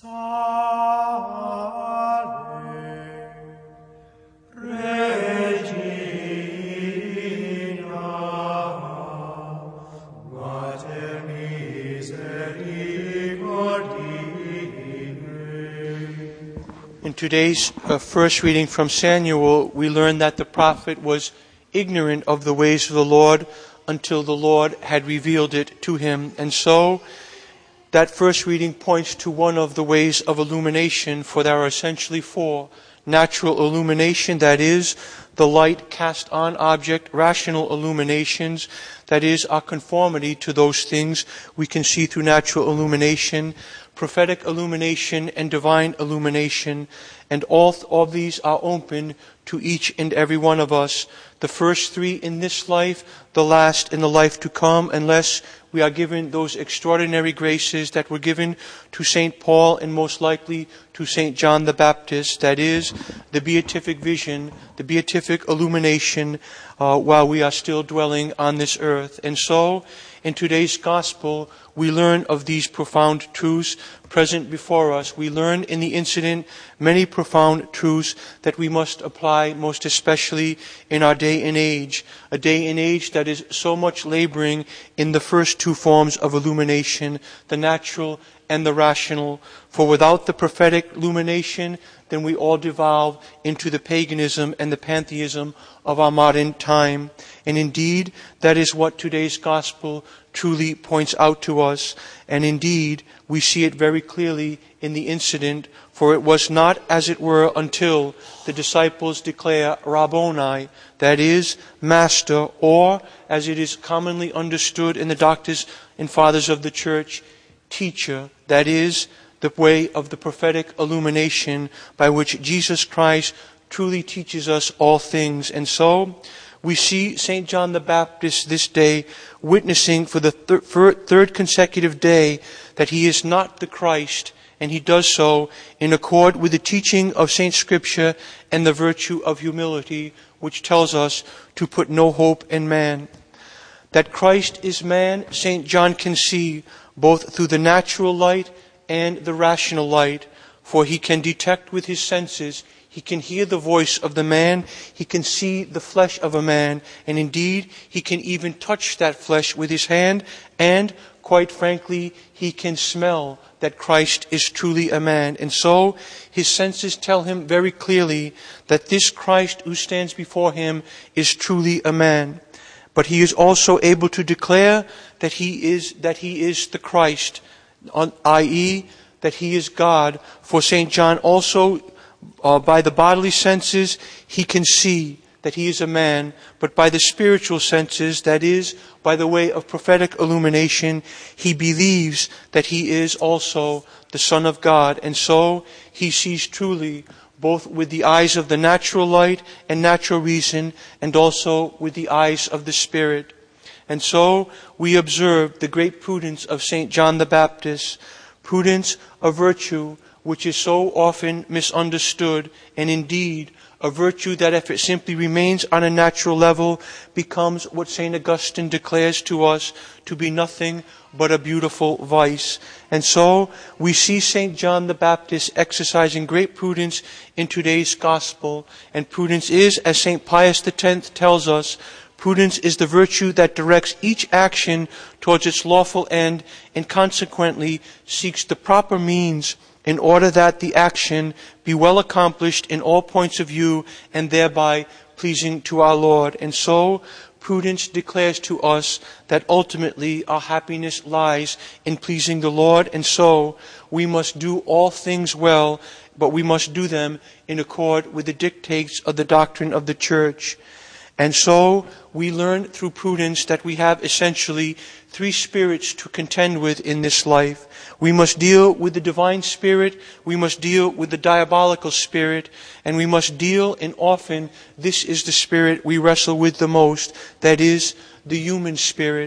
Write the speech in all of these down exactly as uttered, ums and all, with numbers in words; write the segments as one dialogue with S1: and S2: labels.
S1: In today's uh, first reading from Samuel, we learn that the prophet was ignorant of the ways of the Lord until the Lord had revealed it to him. And so, that first reading points to one of the ways of illumination, for there are essentially four. Natural illumination, that is, the light cast on object. Rational illuminations, that is, our conformity to those things we can see through natural illumination. Prophetic illumination and divine illumination. And all of these are open to each and every one of us. The first three in this life, the last in the life to come, unless we are given those extraordinary graces that were given to Saint Paul and most likely to Saint John the Baptist, that is, the beatific vision, the beatific illumination, uh, while we are still dwelling on this earth. And so, in today's gospel, we learn of these profound truths present before us. We learn in the incident many profound truths that we must apply most especially in our day and age. A day and age that is so much laboring in the first two forms of illumination, the natural and the rational. For without the prophetic illumination, then we all devolve into the paganism and the pantheism of our modern time. And indeed, that is what today's gospel truly points out to us. And indeed, we see it very clearly in the incident, for it was not, as it were, until the disciples declare Rabboni, that is, Master, or, as it is commonly understood in the doctors and fathers of the church, Teacher, that is, the way of the prophetic illumination by which Jesus Christ truly teaches us all things. And so, we see Saint John the Baptist this day witnessing for the thir- third consecutive day that he is not the Christ, and he does so in accord with the teaching of Saint Scripture and the virtue of humility, which tells us to put no hope in man. That Christ is man, Saint John can see both through the natural light and the rational light, for he can detect with his senses. He can hear the voice of the man. He can see the flesh of a man. And indeed, he can even touch that flesh with his hand. And, quite frankly, he can smell that Christ is truly a man. And so, his senses tell him very clearly that this Christ who stands before him is truly a man. But he is also able to declare that he is, that he is the Christ, that is, that he is God. For Saint John also, Uh, by the bodily senses, he can see that he is a man, but by the spiritual senses, that is, by the way of prophetic illumination, he believes that he is also the Son of God. And so, he sees truly, both with the eyes of the natural light and natural reason, and also with the eyes of the Spirit. And so, we observe the great prudence of Saint John the Baptist, prudence, a virtue which is so often misunderstood, and indeed a virtue that, if it simply remains on a natural level, becomes what Saint Augustine declares to us to be nothing but a beautiful vice. And so we see Saint John the Baptist exercising great prudence in today's gospel. And prudence is, as Saint Pius the tenth tells us, prudence is the virtue that directs each action towards its lawful end, and consequently seeks the proper means in order that the action be well accomplished in all points of view, and thereby pleasing to our Lord. And so, prudence declares to us that ultimately our happiness lies in pleasing the Lord, and so we must do all things well, but we must do them in accord with the dictates of the doctrine of the Church. And so, we learn through prudence that we have essentially three spirits to contend with in this life. We must deal with the divine spirit, we must deal with the diabolical spirit, and we must deal, and often this is the spirit we wrestle with the most, that is, the human spirit.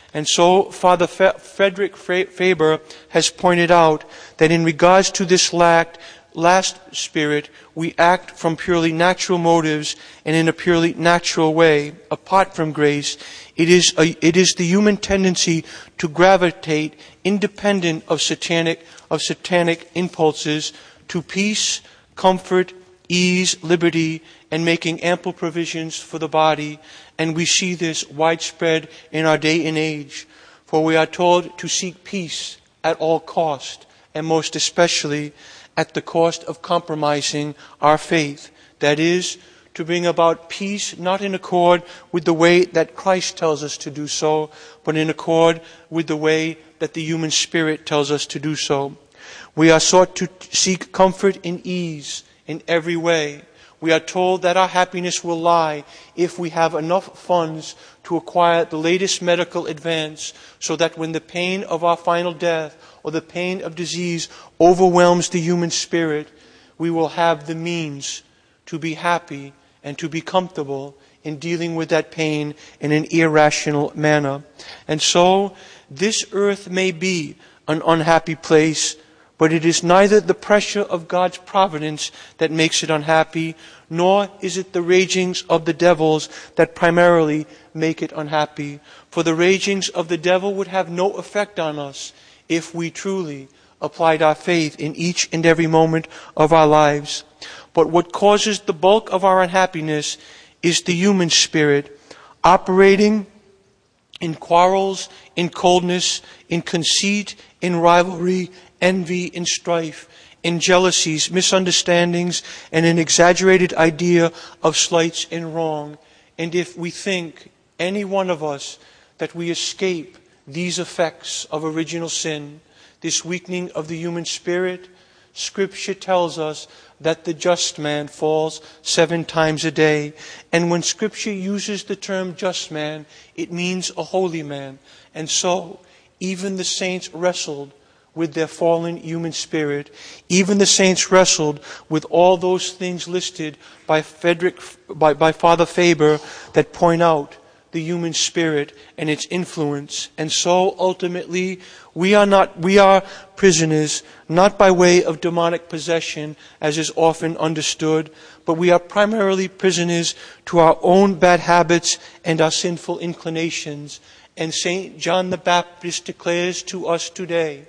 S1: And so Father Fe- Frederick Faber has pointed out that in regards to this lack, last spirit, we act from purely natural motives and in a purely natural way, apart from grace. It is a, it is the human tendency to gravitate, independent of satanic of satanic impulses, to peace, comfort, ease, liberty, and making ample provisions for the body. And we see this widespread in our day and age. For we are told to seek peace at all cost, and most especially at the cost of compromising our faith. That is, to bring about peace not in accord with the way that Christ tells us to do so, but in accord with the way that the human spirit tells us to do so. We are sought to seek comfort in ease in every way. We are told that our happiness will lie if we have enough funds to acquire the latest medical advance, so that when the pain of our final death or the pain of disease overwhelms the human spirit, we will have the means to be happy and to be comfortable in dealing with that pain in an irrational manner. And so, this earth may be an unhappy place, but it is neither the pressure of God's providence that makes it unhappy, nor is it the ragings of the devils that primarily make it unhappy. For the ragings of the devil would have no effect on us if we truly applied our faith in each and every moment of our lives. But what causes the bulk of our unhappiness is the human spirit, operating in quarrels, in coldness, in conceit, in rivalry, envy, in strife, in jealousies, misunderstandings, and an exaggerated idea of slights and wrong. And if we think, any one of us, that we escape these effects of original sin, this weakening of the human spirit, Scripture tells us that the just man falls seven times a day. And when Scripture uses the term just man, it means a holy man. And so, even the saints wrestled with their fallen human spirit. Even the saints wrestled with all those things listed by Frederick, by, by Father Faber, that point out the human spirit and its influence. And so ultimately we are not we are prisoners, not by way of demonic possession, as is often understood, but we are primarily prisoners to our own bad habits and our sinful inclinations. And Saint John the Baptist declares to us today,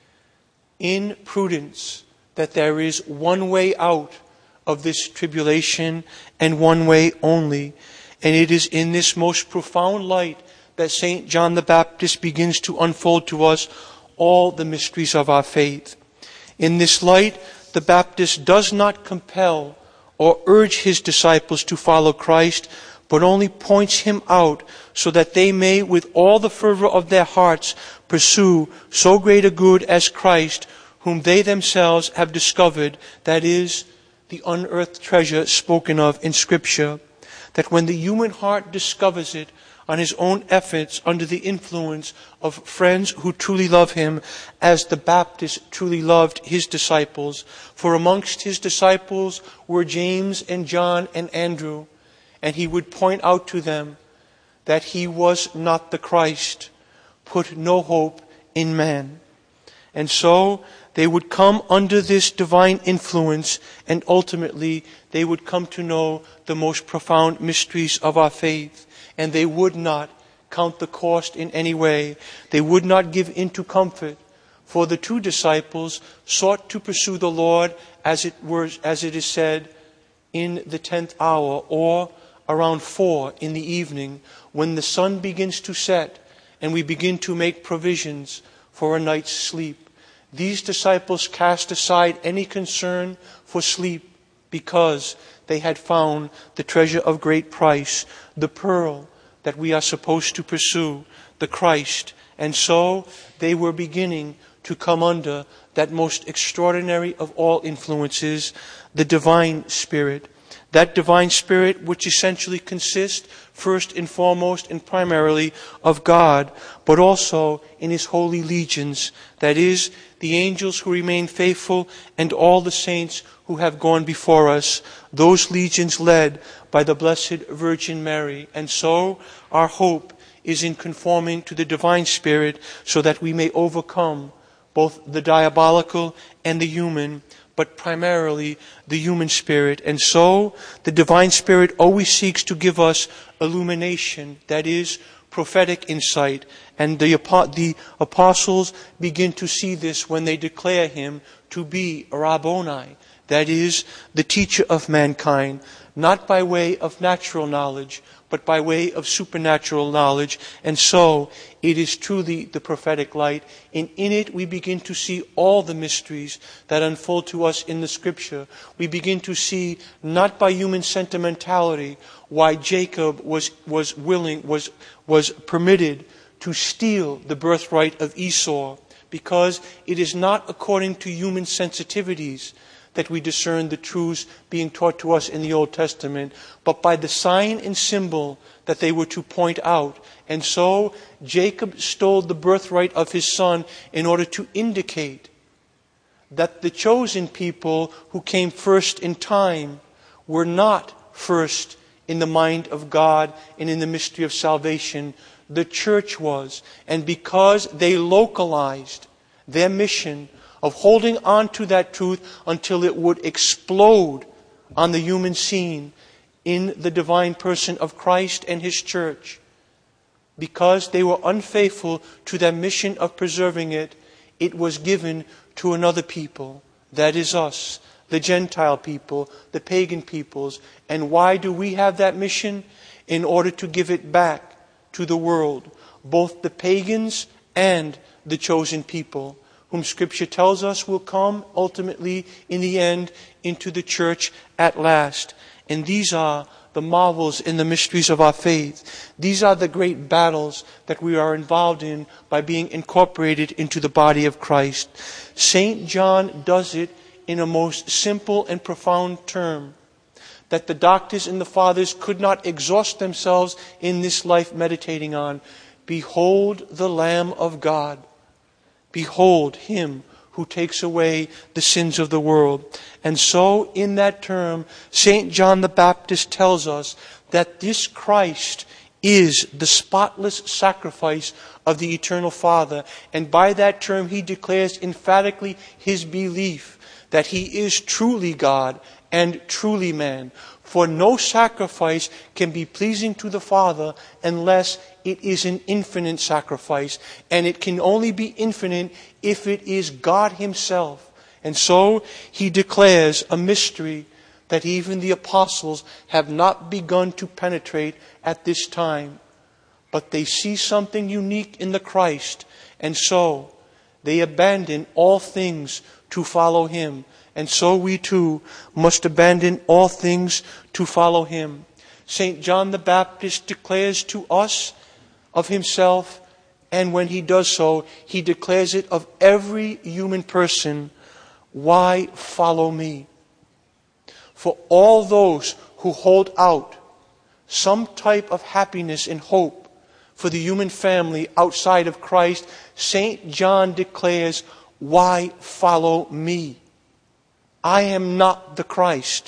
S1: in prudence, that there is one way out of this tribulation, and one way only. And it is in this most profound light that Saint John the Baptist begins to unfold to us all the mysteries of our faith. In this light, the Baptist does not compel or urge his disciples to follow Christ, but only points him out so that they may, with all the fervor of their hearts, pursue so great a good as Christ, whom they themselves have discovered, that is, the unearthed treasure spoken of in Scripture. That when the human heart discovers it on his own efforts, under the influence of friends who truly love him, as the Baptist truly loved his disciples. For amongst his disciples were James and John and Andrew, and he would point out to them that he was not the Christ, put no hope in man. And so they would come under this divine influence, and ultimately they would come to know the most profound mysteries of our faith. And they would not count the cost in any way. They would not give in to comfort. For the two disciples sought to pursue the Lord, as it were, as it is said, in the tenth hour, or around four in the evening, when the sun begins to set and we begin to make provisions for a night's sleep. These disciples cast aside any concern for sleep, because they had found the treasure of great price, the pearl that we are supposed to pursue, the Christ. And so they were beginning to come under that most extraordinary of all influences, the divine Spirit. That divine Spirit which essentially consists first and foremost and primarily of God, but also in His holy legions, that is, the angels who remain faithful and all the saints who have gone before us, those legions led by the Blessed Virgin Mary. And so our hope is in conforming to the divine spirit so that we may overcome both the diabolical and the human, but primarily the human spirit. And so the divine spirit always seeks to give us illumination, that is, prophetic insight. And the, the apostles begin to see this when they declare him to be Rabboni, that is, the teacher of mankind, not by way of natural knowledge, but by way of supernatural knowledge. And so it is truly the prophetic light. And in it we begin to see all the mysteries that unfold to us in the Scripture. We begin to see, not by human sentimentality, why Jacob was, was willing, was, was permitted to steal the birthright of Esau, because it is not according to human sensitivities that we discern the truths being taught to us in the Old Testament, but by the sign and symbol that they were to point out. And so Jacob stole the birthright of his son in order to indicate that the chosen people who came first in time were not first in the mind of God and in the mystery of salvation. The church was. And because they localized their mission of holding on to that truth until it would explode on the human scene in the divine person of Christ and His church, because they were unfaithful to their mission of preserving it, it was given to another people, that is us, the Gentile people, the pagan peoples. And why do we have that mission? In order to give it back to the world, both the pagans and the chosen people, whom Scripture tells us will come ultimately in the end into the church at last. And these are the marvels in the mysteries of our faith. These are the great battles that we are involved in by being incorporated into the body of Christ. Saint John does it in a most simple and profound term that the doctors and the fathers could not exhaust themselves in this life meditating on. Behold the Lamb of God. Behold Him who takes away the sins of the world. And so in that term, Saint John the Baptist tells us that this Christ is the spotless sacrifice of the eternal Father. And by that term he declares emphatically his belief that He is truly God and truly man. For no sacrifice can be pleasing to the Father unless it is an infinite sacrifice. And it can only be infinite if it is God Himself. And so he declares a mystery that even the apostles have not begun to penetrate at this time. But they see something unique in the Christ. And so they abandon all things to follow Him. And so we too must abandon all things to follow Him. Saint John the Baptist declares to us of himself, and when he does so, he declares it of every human person, why follow me? For all those who hold out some type of happiness and hope for the human family outside of Christ, Saint John declares, why follow me? I am not the Christ.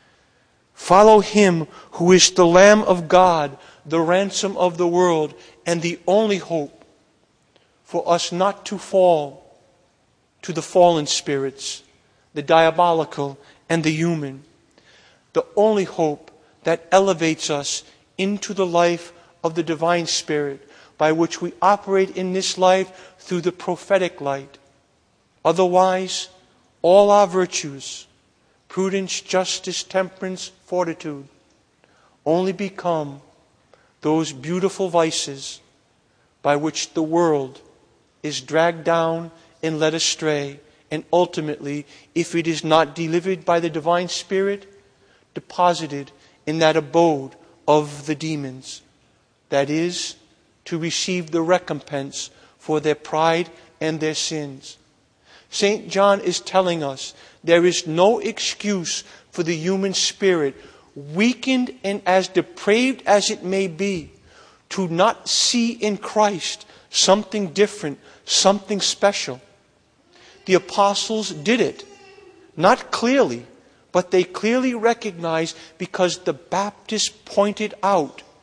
S1: Follow Him who is the Lamb of God, the ransom of the world, and the only hope for us not to fall to the fallen spirits, the diabolical and the human. The only hope that elevates us into the life of the divine Spirit, by which we operate in this life through the prophetic light. Otherwise, all our virtues, prudence, justice, temperance, fortitude, only become those beautiful vices by which the world is dragged down and led astray, and ultimately, if it is not delivered by the divine Spirit, deposited in that abode of the demons, that is, to receive the recompense for their pride and their sins. Saint John is telling us there is no excuse for the human spirit, weakened and as depraved as it may be, to not see in Christ something different, something special. The apostles did it, not clearly, but they clearly recognized, because the Baptist pointed out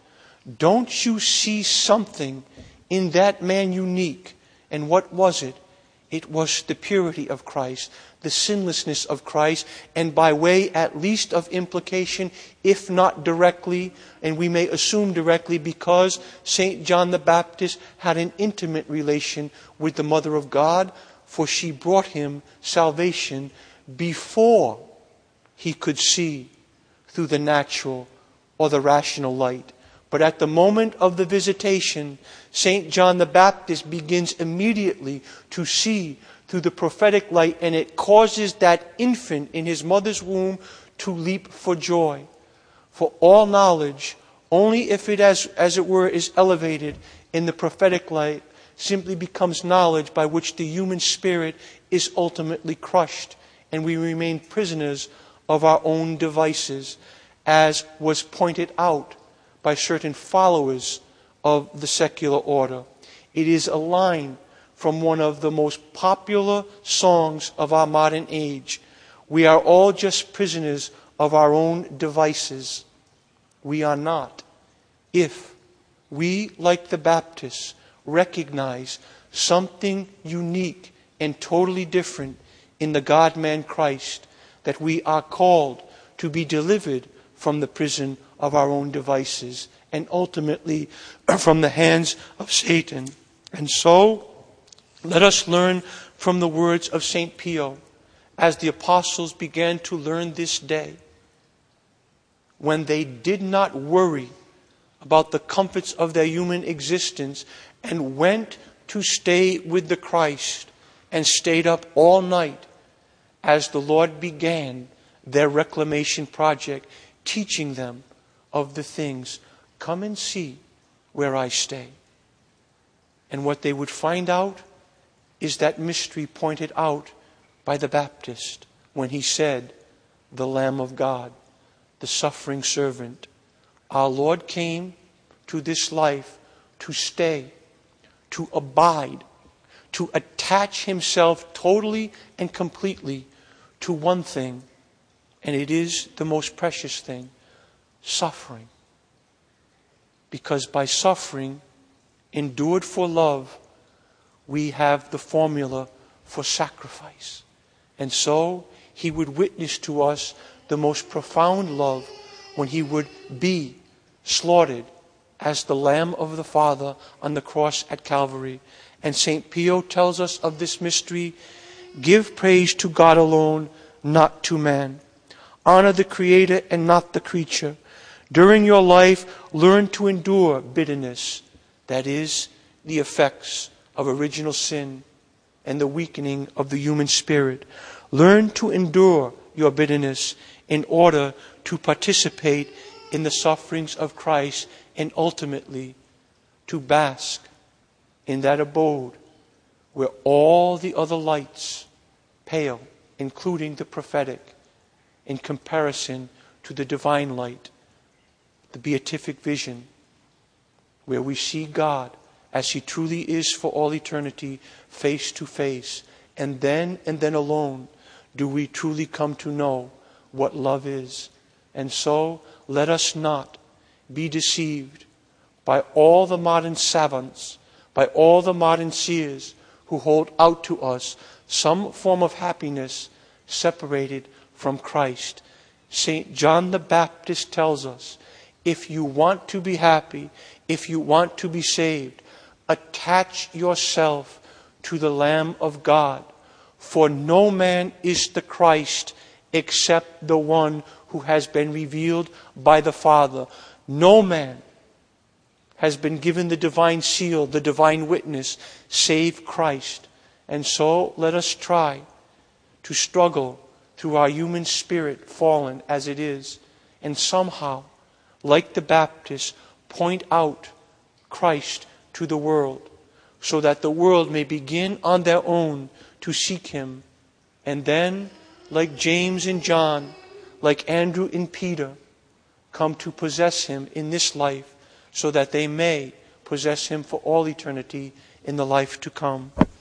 S1: Don't you see something in that man unique? And what was it? It was the purity of Christ, the sinlessness of Christ, and by way at least of implication, if not directly, and we may assume directly, because Saint John the Baptist had an intimate relation with the Mother of God, for she brought him salvation before he could see through the natural or the rational light. But at the moment of the visitation, Saint John the Baptist begins immediately to see through the prophetic light, and it causes that infant in his mother's womb to leap for joy. For all knowledge, only if it, as, as it were, is elevated in the prophetic light, simply becomes knowledge by which the human spirit is ultimately crushed, and we remain prisoners of our own devices, as was pointed out by certain followers of the secular order. It is a line from one of the most popular songs of our modern age. We are all just prisoners of our own devices. We are not. If we, like the Baptists, recognize something unique and totally different in the God-man Christ, that we are called to be delivered from the prison of our own devices and ultimately from the hands of Satan. And so, let us learn from the words of Saint Pio as the apostles began to learn this day, when they did not worry about the comforts of their human existence and went to stay with the Christ and stayed up all night as the Lord began their reclamation project, teaching them of the things. Come and see where I stay. And what they would find out is that mystery pointed out by the Baptist when he said, the Lamb of God, the suffering servant. Our Lord came to this life to stay, to abide, to attach himself totally and completely to one thing, and it is the most precious thing, suffering. Because by suffering, endured for love, we have the formula for sacrifice. And so he would witness to us the most profound love when he would be slaughtered as the Lamb of the Father on the cross at Calvary. And Saint Pio tells us of this mystery: give praise to God alone, not to man. Honor the Creator and not the creature. During your life, learn to endure bitterness, that is, the effects of original sin and the weakening of the human spirit. Learn to endure your bitterness in order to participate in the sufferings of Christ and ultimately to bask in that abode where all the other lights pale, including the prophetic, in comparison to the divine light, the beatific vision, where we see God as He truly is for all eternity, face to face. And then, and then alone, do we truly come to know what love is. And so, let us not be deceived by all the modern savants, by all the modern seers who hold out to us some form of happiness separated from Christ. Saint John the Baptist tells us, if you want to be happy, if you want to be saved, attach yourself to the Lamb of God. For no man is the Christ except the one who has been revealed by the Father. No man has been given the divine seal, the divine witness, save Christ. And so let us try to struggle through our human spirit, fallen as it is, and somehow, like the Baptist, point out Christ to the world, so that the world may begin on their own to seek Him. And then, like James and John, like Andrew and Peter, come to possess Him in this life, so that they may possess Him for all eternity in the life to come.